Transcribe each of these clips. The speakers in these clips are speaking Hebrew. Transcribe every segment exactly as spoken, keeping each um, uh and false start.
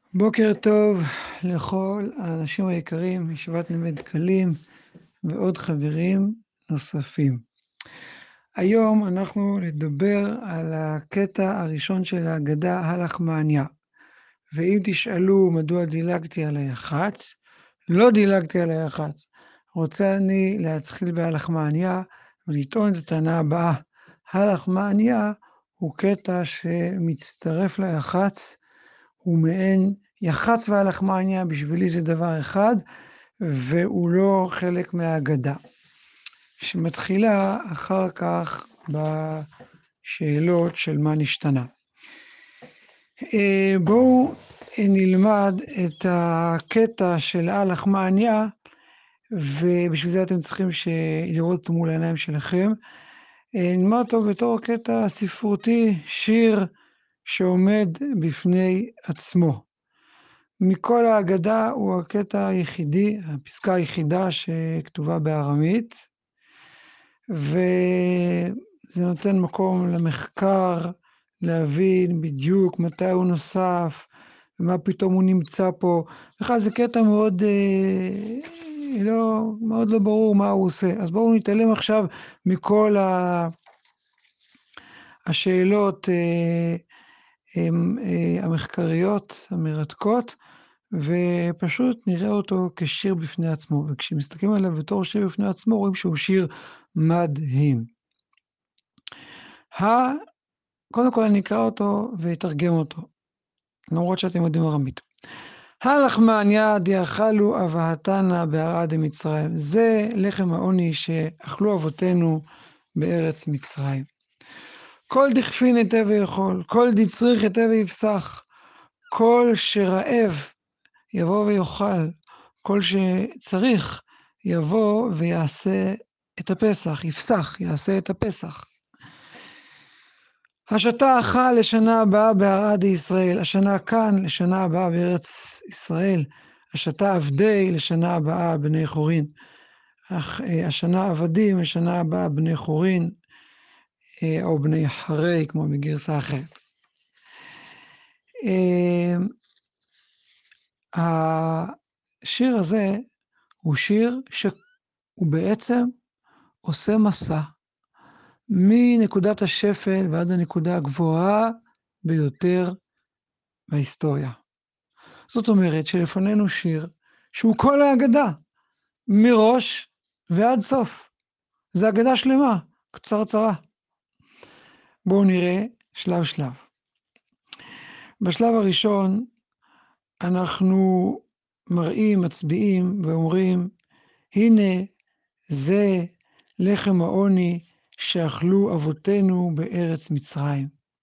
בוקר טוב לכל האנשים היקרים מישיבת נווה דקלים ועוד חברים נוספים. היום אנחנו נדבר על הקטע הראשון של ההגדה הלחמניה. ואם תשאלו מדוע דילגתי על היח"צ, לא דילגתי על היח"צ. רוצה אני להתחיל בהלחמניה ולטעון את הטענה הבאה. הלחמניה הוא קטע שמצטרף ליח"צ, הוא מעין יח"צ והלחמניה, בשבילי זה דבר אחד, והוא לא חלק מההגדה, שמתחילה אחר כך בשאלות של מה נשתנה. בואו נלמד את הקטע של הלחמניה, ובשביל זה אתם צריכים לראות מול העיניים שלכם. נלמד אותו בתור קטע ספרותי, שיר שעומד בפני עצמו. מכל ההגדה הוא הקטע היחידי, הפסקה היחידה שכתובה בארמית, וזה נותן מקום למחקר, להבין בדיוק מתי הוא נוסף, ומה פתאום הוא נמצא פה. בכלל זה קטע מאוד, אה, לא, מאוד לא ברור מה הוא עושה. אז בואו נתעלם עכשיו מכל ה... השאלות אה, הם, אה, המחקריות, המרתקות, ופשוט נראה אותו כשיר בפני עצמו, וכשמסתכלים עליו בתור שיר בפני עצמו, רואים שהוא שיר מדהים. ה... קודם כל אני אקרא אותו ואתרגם אותו, למרות שאתם יודעים ארמית. הלחמניה דיאכלו אבהתנה בהרעה דמצרים, זה לחם העוני שאכלו אבותינו בארץ מצרים. כל דכפין היטב ויכול, כל דצריך היטב ויפסח, כל שרעב יבוא ויאכל, כל שצריך יבוא ויעשה את הפסח, יפסח, יעשה את הפסח. השתה אכל לשנה הבאה בהרעה דישראל, השנה כאן לשנה הבאה בארץ ישראל, השתה עבדי לשנה הבאה בני חורין, השנה עבדים לשנה הבאה בני חורין, או בני חרי, כמו בגרסה אחרת. השיר הזה הוא שיר שהוא בעצם עושה מסע מנקודת השפל ועד הנקודה הגבוהה ביותר בהיסטוריה. זאת אומרת שלפנינו שיר שהוא כל ההגדה, מראש ועד סוף. זה הגדה שלמה, קצרצרה. בואו נראה שלב שלב. בשלב הראשון אנחנו מראים, מצביעים ואומרים, הנה זה לחם העוני שאכלו אבותינו בארץ מצרים.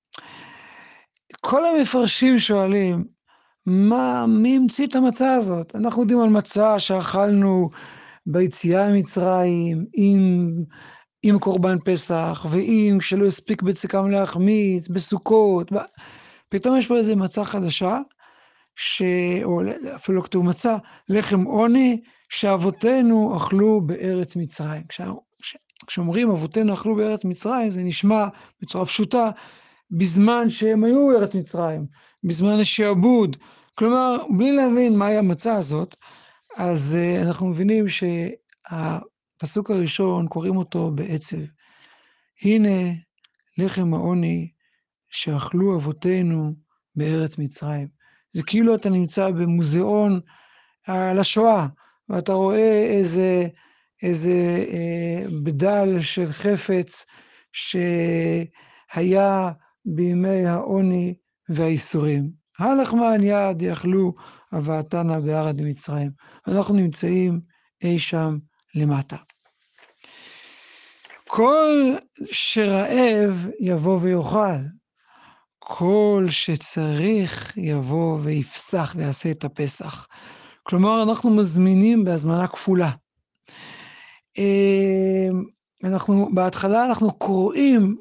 כל המפרשים שואלים, מה, מי המציא את המצה הזאת? אנחנו יודעים על מצה שאכלנו ביציאה ממצרים, עם, עם קורבן פסח, ועם שלא הספיק בצקם להחמיץ, בסוכות. פתאום יש פה איזו מצה חדשה, ש... או אפילו לא כתוב מצה, לחם עוני שאבותינו אכלו בארץ מצרים. כשאומרים אבותינו אכלו בארץ מצרים, זה נשמע בצורה פשוטה, בזמן שהם היו בארץ מצרים, בזמן השעבוד. כלומר, בלי להבין מהי המצה הזאת, אז uh, אנחנו מבינים שהפסוק הראשון קוראים אותו בעצב. הנה לחם העוני שאכלו אבותינו בארץ מצרים. זה כאילו אתה נמצא במוזיאון על השואה, ואתה רואה איזה, איזה אה, בדל של חפץ שהיה בימי העוני והאיסורים. הלחמניה דיאכלו אבהתנה בהרעה דמצרים. אנחנו נמצאים אי שם למטה. כל שרעב יבוא ויאכל, כל שצריך יבוא ויפסח ויעשה את הפסח. כלומר, אנחנו מזמינים בהזמנה כפולה. אנחנו, בהתחלה אנחנו קוראים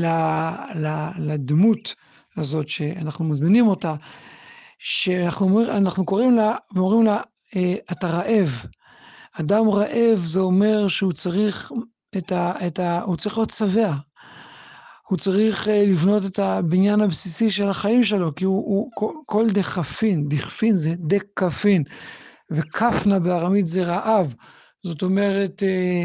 לדמות הזאת שאנחנו מזמינים אותה, שאנחנו אנחנו קוראים לה ואומרים לה, אתה רעב. אדם רעב זה אומר שהוא צריך את ה, את ה, הוא צריך להיות שבע. הוא צריך לבנות את הבניין הבסיסי של החיים שלו, כי הוא, הוא כל, כל דחפין, דחפין זה דקפין, וכפנה בארמית זה רעב. זאת אומרת,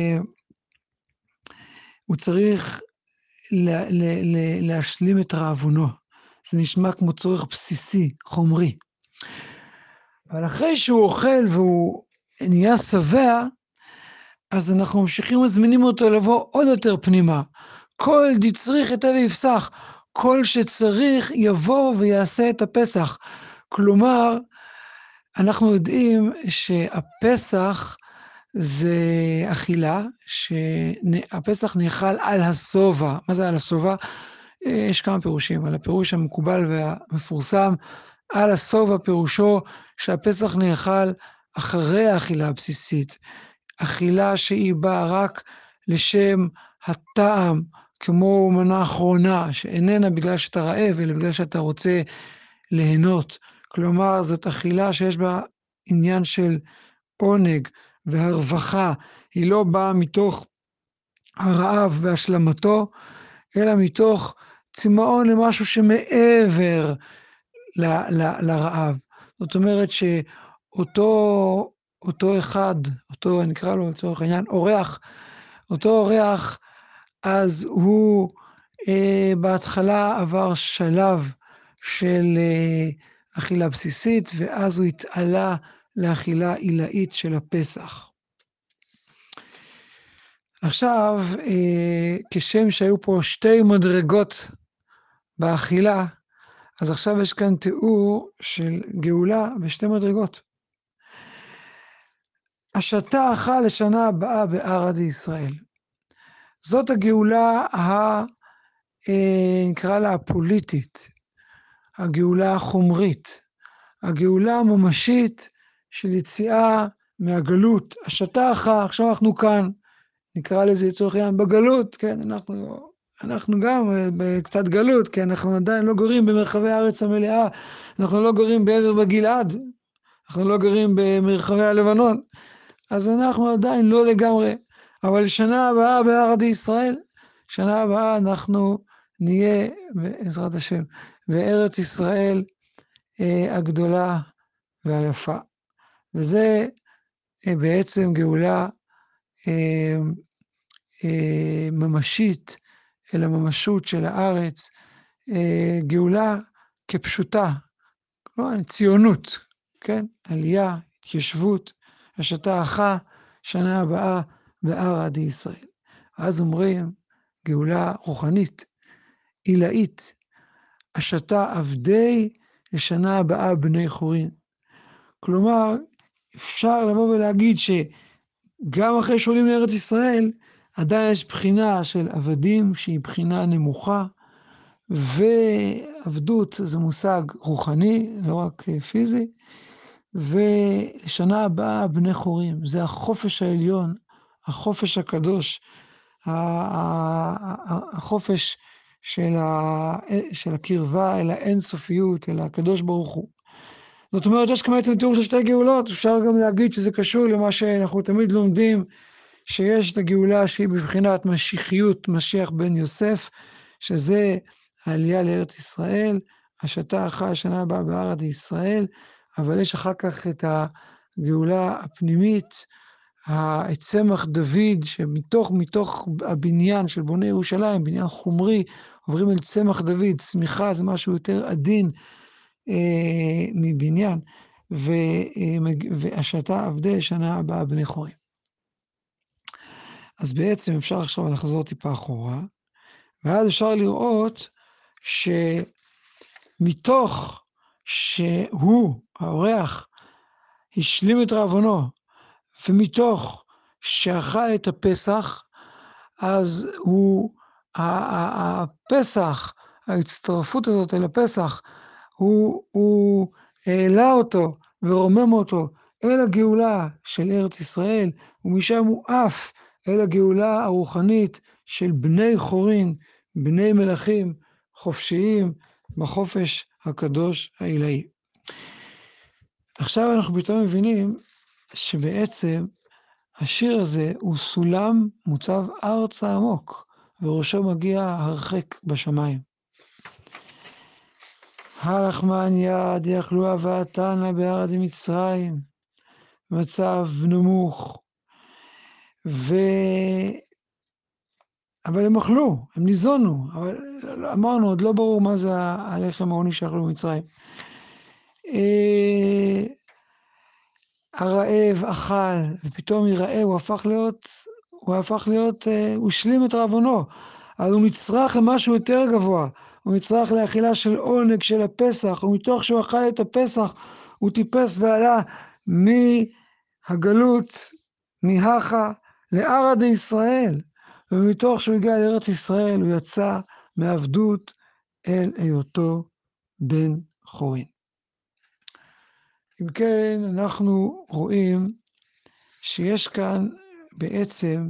הוא צריך לה, לה, לה, להשלים את רעבונו. זה נשמע כמו צורך בסיסי, חומרי. אבל אחרי שהוא אוכל והוא נהיה שבע, אז אנחנו ממשיכים מזמינים אותו לבוא עוד יותר פנימה. כל דצריך יתה ויפסח, כל שצריך יבוא ויעשה את הפסח. כלומר, אנחנו יודעים שהפסח זה אכילה, שהפסח נאכל על הסובה. מה זה על הסובה? יש כמה פירושים, אבל הפירוש המקובל והמפורסם, על הסובה פירושו שהפסח נאכל אחרי האכילה הבסיסית. אכילה שהיא באה רק לשם הטעם, כמו מנה אחרונה, שאיננה בגלל שאתה רעב, אלא בגלל שאתה רוצה ליהנות. כלומר, זאת אכילה שיש בה עניין של עונג והרווחה. היא לא באה מתוך הרעב והשלמתו, אלא מתוך צמאון למשהו שמעבר ל, ל, לרעב. זאת אומרת שאותו אותו אחד, אותו נקרא לו לצורך העניין, אורח, אותו אורח, אז הוא אה, בהתחלה עבר שלב של אה, אכילה בסיסית, ואז הוא התעלה לאכילה עילאית של הפסח. עכשיו, אה, כשם שהיו פה שתי מדרגות באכילה, אז עכשיו יש כאן תיאור של גאולה בשתי מדרגות. השתה אכל לשנה הבאה בערד ישראל. זאת הגאולה, ה, אה, נקרא לה הפוליטית, הגאולה החומרית, הגאולה הממשית של יציאה מהגלות. השתה אכל, עכשיו אנחנו כאן, נקרא לזה לצורך העניין בגלות, כן, אנחנו, אנחנו גם בקצת גלות, כי אנחנו עדיין לא גורים במרחבי הארץ המלאה, אנחנו לא גורים בעבר בגלעד, אנחנו לא גרים במרחבי הלבנון, אז אנחנו עדיין לא לגמרי, אבל שנה הבאה בערד ישראל, שנה הבאה אנחנו נהיה בעזרת השם, בארץ ישראל אה, הגדולה והיפה. וזה אה, בעצם גאולה אה, אה, ממשית אל הממשות של הארץ, אה, גאולה כפשוטה, כלומר, ציונות, כן? עלייה, התיישבות, השתה אחה, שנה הבאה בערד ישראל. אז אומרים, גאולה רוחנית, עילאית, השתה עבדי לשנה הבאה בני חורין. כלומר, אפשר לבוא ולהגיד שגם אחרי שעולים לארץ ישראל, עדיין יש בחינה של עבדים שהיא בחינה נמוכה, ועבדות זה מושג רוחני, לא רק פיזי, ושנה הבאה בני חורים, זה החופש העליון, החופש הקדוש, החופש של, ה, של הקרבה אל האינסופיות, אל הקדוש ברוך הוא. זאת אומרת, יש כמה בעצם תיאור של שתי גאולות, אפשר גם להגיד שזה קשור למה שאנחנו תמיד לומדים, שיש את הגאולה שהיא בבחינת משיחיות, משיח בן יוסף, שזה העלייה לארץ ישראל, השתה אחרי השנה הבאה בערד ישראל, אבל יש אחר כך את הגאולה הפנימית, הצמח דוד, שמתוך מתוך הבניין של בוני ירושלים, בניין חומרי, עוברים אל צמח דוד, צמיחה זה משהו יותר עדין אה, מבניין, ו, אה, והשתה עבדי שנה הבאה בני חורים. אז בעצם אפשר עכשיו לחזור טיפה אחורה, ואז אפשר לראות שמתוך שהוא, האורח, השלים את רעבונו, ומתוך שאכל את הפסח, אז הוא, הפסח, ההצטרפות הזאת אל הפסח, הוא, הוא העלה אותו ורומם אותו אל הגאולה של ארץ ישראל, ומשם הוא אף אל הגאולה הרוחנית של בני חורין, בני מלכים חופשיים בחופש הקדוש העילאי. עכשיו אנחנו פתאום מבינים שבעצם השיר הזה הוא סולם מוצב ארצה עמוק, וראשו מגיע הרחק בשמיים. הלחמניה דיכלו אבהתנא בהר דמצרים, מצב נמוך, ו... אבל הם אכלו, הם ניזונו, אבל אמרנו, עוד לא ברור מה זה הלחם העוני שאכלו במצרים. הרעב אכל, ופתאום יראה, הוא הפך להיות, הוא הפך להיות, הוא השלים את רעבונו, אז הוא נצרך למשהו יותר גבוה, הוא נצרך לאכילה של עונג של הפסח, ומתוך שהוא אכל את הפסח, הוא טיפס ועלה מהגלות, מהכה, לארץ ישראל, ומתוך שהוא הגיע לארץ ישראל, הוא יצא מעבדות אל היותו בן חורין. אם כן, אנחנו רואים שיש כאן בעצם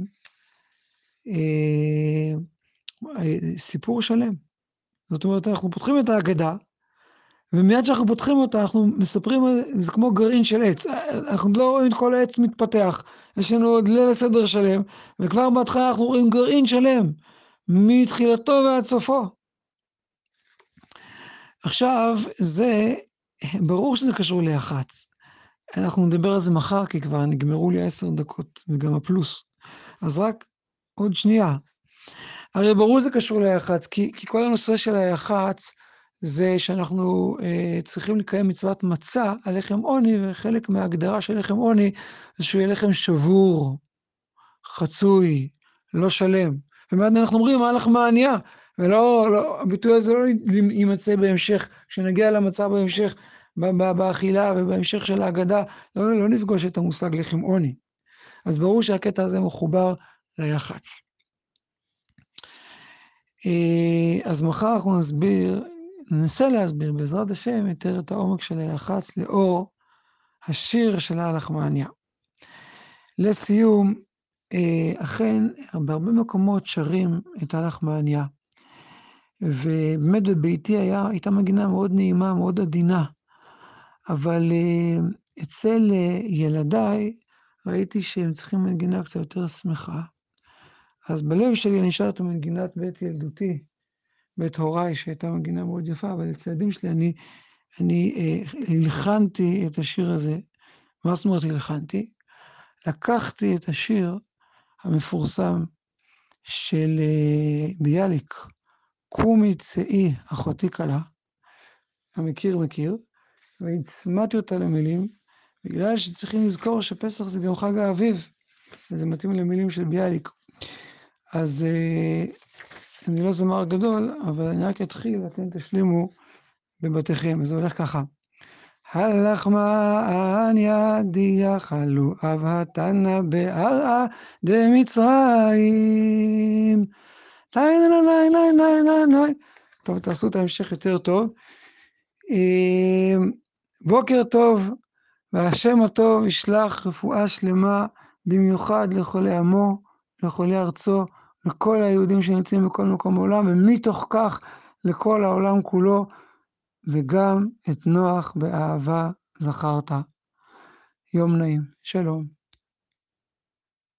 אה, סיפור שלם. זאת אומרת, אנחנו פותחים את ההגדה, ומיד שאנחנו פותחים אותה, אנחנו מספרים, זה כמו גרעין של עץ. אנחנו לא רואים את כל העץ מתפתח. יש לנו עוד ליל הסדר שלם, וכבר בהתחלה אנחנו רואים גרעין שלם, מתחילתו ועד סופו. עכשיו, זה, ברור שזה קשור ליח"צ. אנחנו נדבר על זה מחר, כי כבר נגמרו לי עשר דקות, וגם הפלוס. אז רק עוד שנייה. הרי ברור זה קשור ליח"צ, כי, כי כל הנושא של היח"צ, זה שאנחנו אה, צריכים לקיים מצוות מצה על לחם עוני, וחלק מההגדרה של לחם עוני, זה שהוא יהיה לחם שבור, חצוי, לא שלם. ומיד אנחנו אומרים, מה לחמה ענייה? ולא, לא, הביטוי הזה לא יימצא בהמשך, כשנגיע למצה בהמשך, באכילה ובהמשך של ההגדה, לא, לא נפגוש את המושג לחם עוני. אז ברור שהקטע הזה מחובר ליח"צ. אז מחר אנחנו נסביר, ננסה להסביר בעזרת השם יותר את העומק של היח"צ לאור השיר של הלחמניה. לסיום, אכן בהרבה מקומות שרים את הלחמניה, ובאמת בביתי היה, הייתה מגינה מאוד נעימה, מאוד עדינה, אבל אצל ילדיי ראיתי שהם צריכים מנגינה קצת יותר שמחה, אז בלב שלי נשאר את מנגינת בית ילדותי, בית הוריי, שהייתה מנגינה מאוד יפה, אבל אצל הילדים שלי אני, אני אה, הלחנתי את השיר הזה. מה זאת אומרת הלחנתי? לקחתי את השיר המפורסם של אה, ביאליק, קומי צאי אחותי קלה, המכיר מכיר, והצמדתי אותה למילים, בגלל שצריכים לזכור שפסח זה גם חג האביב, וזה מתאים למילים של ביאליק. אז אה, אני לא זמר גדול, אבל אני רק אתחיל ואתם תשלימו בבתיכם, וזה הולך ככה. הלחמניה דיכלו אבהתנא בהר דמצרים. לי לי לי לי לי לי לי. טוב, תעשו את ההמשך יותר טוב. בוקר טוב, והשם הטוב ישלח רפואה שלמה, במיוחד לחולי עמו, לחולי ארצו, לכל היהודים שנמצאים בכל מקום בעולם, ומתוך כך לכל העולם כולו, וגם את נוח באהבה זכרת. יום נעים, שלום.